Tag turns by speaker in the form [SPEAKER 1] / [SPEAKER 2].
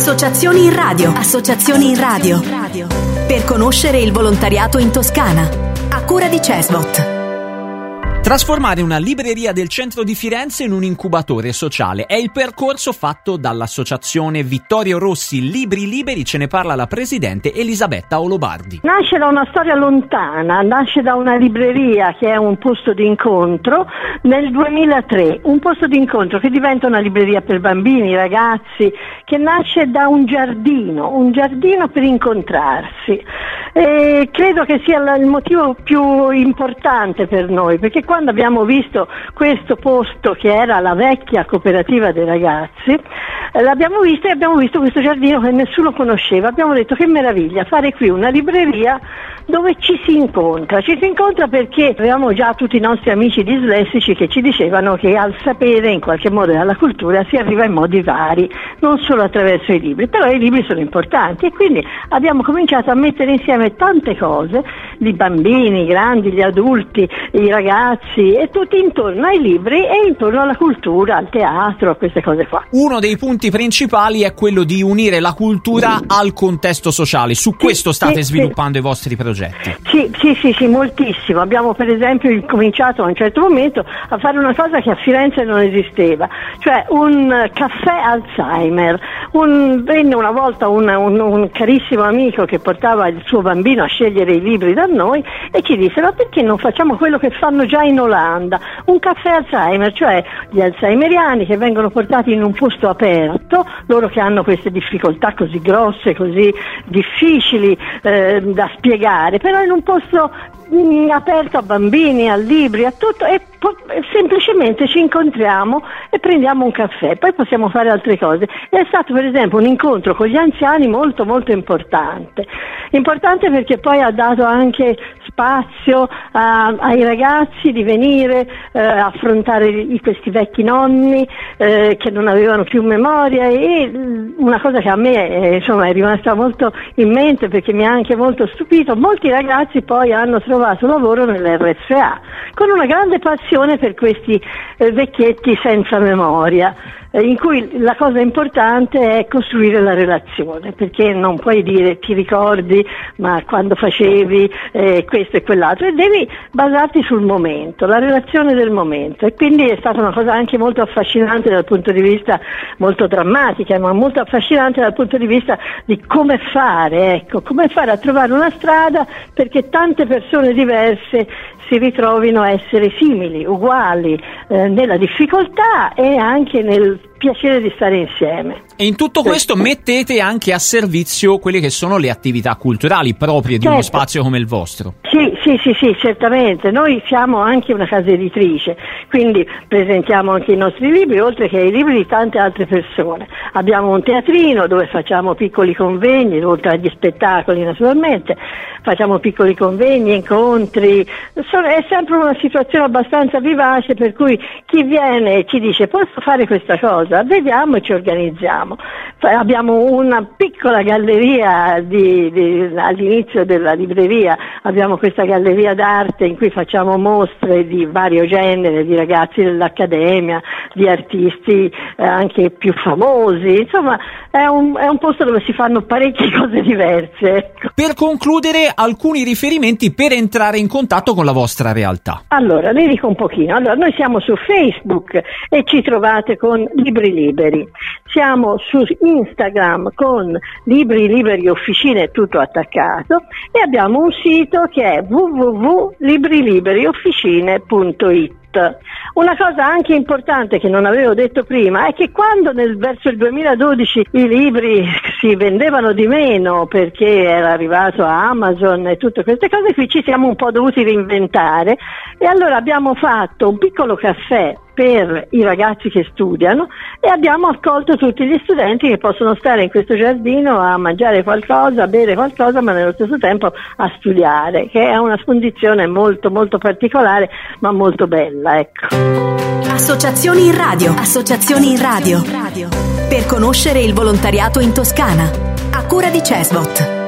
[SPEAKER 1] Associazioni in radio. Associazioni in radio. Per conoscere il volontariato in Toscana. A cura di CESVOT.
[SPEAKER 2] Trasformare una libreria del centro di Firenze in un incubatore sociale è il percorso fatto dall'associazione Vittorio Rossi Libri Liberi. Ce ne parla la presidente Elisabetta Olobardi.
[SPEAKER 3] Nasce da una storia lontana, nasce da una libreria che è un posto di incontro nel 2003, un posto di incontro che diventa una libreria per bambini, ragazzi, che nasce da un giardino per incontrarsi. E credo che sia il motivo più importante per noi, perché quando abbiamo visto questo posto che era la vecchia cooperativa dei ragazzi, l'abbiamo visto e abbiamo visto questo giardino che nessuno conosceva. Abbiamo detto: che meraviglia fare qui una libreria dove ci si incontra perché avevamo già tutti i nostri amici dislessici che ci dicevano che al sapere, in qualche modo, e alla cultura si arriva in modi vari, non solo attraverso i libri, però i libri sono importanti, e quindi abbiamo cominciato a mettere insieme tante cose, i bambini, i grandi, gli adulti, i ragazzi, e tutti intorno ai libri e intorno alla cultura, al teatro, a queste cose qua.
[SPEAKER 2] Uno dei punti principali è quello di unire la cultura al contesto sociale. Su questo state sviluppando i vostri progetti? Sì, moltissimo. Abbiamo per esempio cominciato a un certo momento a fare una cosa che a Firenze non esisteva, cioè un caffè Alzheimer. Venne una volta un carissimo amico che portava il suo bambino a scegliere i libri da noi e ci disse: ma perché non facciamo quello che fanno già in Olanda, un caffè Alzheimer, cioè gli alzheimeriani che vengono portati in un posto aperto, loro che hanno queste difficoltà così grosse, così difficili da spiegare, però in un posto aperto a bambini, a libri, a tutto, e semplicemente ci incontriamo e prendiamo un caffè, poi possiamo fare altre cose. È stato per esempio un incontro con gli anziani molto molto importante perché poi ha dato anche spazio ai ragazzi di venire affrontare questi vecchi nonni che non avevano più memoria, e una cosa che a me è rimasta molto in mente, perché mi ha anche molto stupito: molti ragazzi poi hanno trovato lavoro nell'RSA con una grande passione per questi vecchietti senza memoria, in cui la cosa importante è costruire la relazione, perché non puoi dire ti ricordi ma quando facevi questo e quell'altro, e devi basarti sul momento, la relazione del momento. E quindi è stata una cosa anche molto affascinante dal punto di vista, molto drammatica, ma molto affascinante dal punto di vista di come fare a trovare una strada perché tante persone diverse si ritrovino a essere simili, uguali, nella difficoltà e anche nel piacere di stare insieme. E in tutto questo mettete anche a servizio quelle che sono le attività culturali proprie di uno spazio come il vostro.
[SPEAKER 3] Sì, certamente. Noi siamo anche una casa editrice, quindi presentiamo anche i nostri libri, oltre che i libri di tante altre persone. Abbiamo un teatrino dove facciamo piccoli convegni, oltre agli spettacoli naturalmente, facciamo piccoli convegni, incontri. È sempre una situazione abbastanza vivace, per cui chi viene e ci dice: posso fare questa cosa? Vediamo e ci organizziamo. Abbiamo una piccola galleria all'inizio della libreria, abbiamo questa galleria d'arte in cui facciamo mostre di vario genere, di ragazzi dell'accademia, di artisti anche più famosi. Insomma, è un posto dove si fanno parecchie cose diverse, ecco.
[SPEAKER 2] Per concludere, alcuni riferimenti per entrare in contatto con la vostra realtà.
[SPEAKER 3] Allora, ne dico un pochino. Allora, noi siamo su Facebook e ci trovate con Libri Liberi. Siamo su Instagram con Libri Liberi Officine, tutto attaccato, e abbiamo un sito che è www.libriliberiofficine.it. Una cosa anche importante che non avevo detto prima è che quando verso il 2012 i libri si vendevano di meno perché era arrivato a Amazon e tutte queste cose qui, ci siamo un po' dovuti reinventare, e allora abbiamo fatto un piccolo caffè per i ragazzi che studiano e abbiamo accolto tutti gli studenti che possono stare in questo giardino a mangiare qualcosa, a bere qualcosa, ma nello stesso tempo a studiare, che è una condizione molto molto particolare ma molto bella, ecco.
[SPEAKER 1] Associazioni in radio. Associazioni in radio. Per conoscere il volontariato in Toscana. A cura di CESVOT.